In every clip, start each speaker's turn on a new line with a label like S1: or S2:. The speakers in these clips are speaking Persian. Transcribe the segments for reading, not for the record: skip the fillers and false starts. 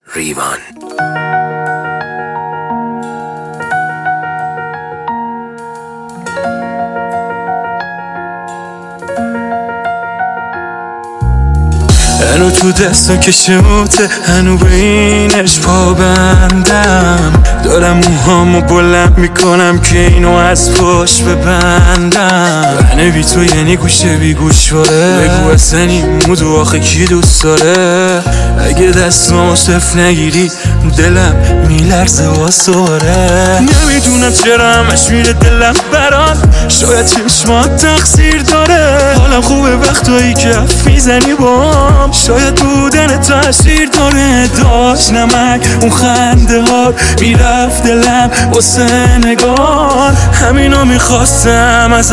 S1: ریوان.
S2: هنو تو دستم که شموته، هنو به اینش پابندم. دارم موهامو بلند میکنم که اینو از پشت ببندم. بنه بی تو یعنی گوشه بی گوشواره، بگو اصلا این مودو آخه کی دوست داره. اگه دستمو صف نگیری دلم میلرزه واساره. نمیدونم چرا همش میره دلم برات، شاید چشمات تقصیر داره. حالم خوبه وقتایی که حرف میزنی بام، شاید بودن تاثیر داره. داشت نمک اون خنده ها میرفت دلم واسه نگار، همینو میخواستم ازت.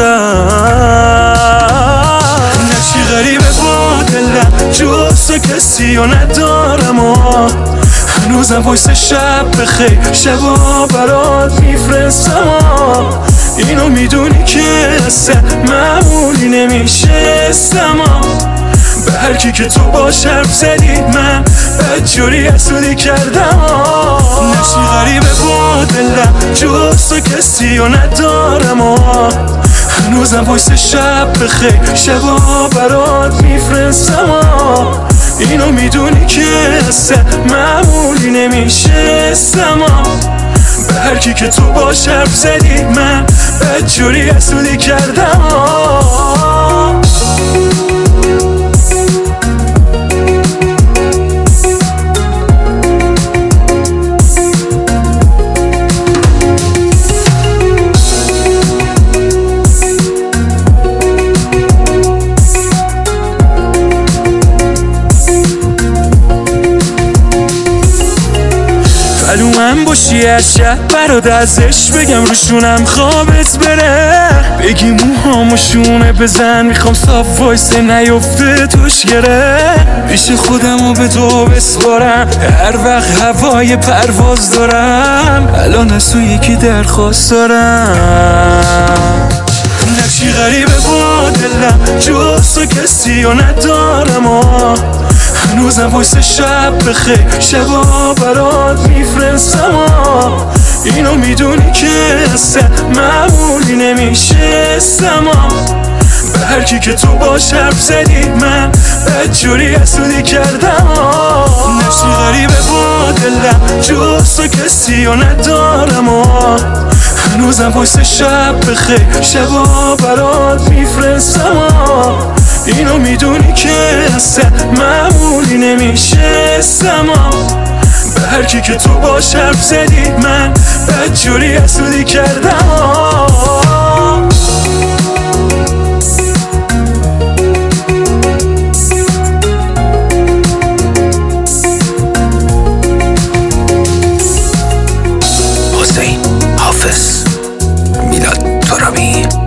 S2: نشی غریبه با دلم جز تو کسی و ندارم و هنوزم وایس شب بخیر شبا برات میفرستم. اینو میدونی که اصلا معمولی نمیشستم. به هرکی که تو باش حرف زدی من بدجوری حسودی کردم. نشی غریبه با دلم جز تو کسی و ندارم و هنوزم وایس شب بخیر شبا برات میفرستم. اینو میدونی که اصلا معمولی نمیشستم. به هرکی که تو باش حرف زدی من بدجوری حسودی کردم. من باشی هر شب برات ازش بگم روشونم خوابت بره. بگی موهامو شونه بزن میخوام صاف وایسه نیفته توش گره. پیش خودمو به تو بسپارم هر وقت هوای پرواز دارم. الان از تو یکی درخواست دارم. نقشی غریبه با دلم جز تو کسی و ندارم و هنوزم وایس شب بخیر شبا برات میفرستم. اینو میدونی که اصلا معمولی نمیشستم. به هرکی که تو باش حرف زدی من بدجوری حسودی کردم. نشی غریبه با دلم جز تو کسی و ندارم و هنوزم وایس شب بخیر شبا برات میفرستم. اینو میدونی که اصلا معمولی نمیشستم. به هرکی که تو باش حرف زدی من بدجوری حسودی کردم.
S1: حسین حافظ، میلاد ترابی.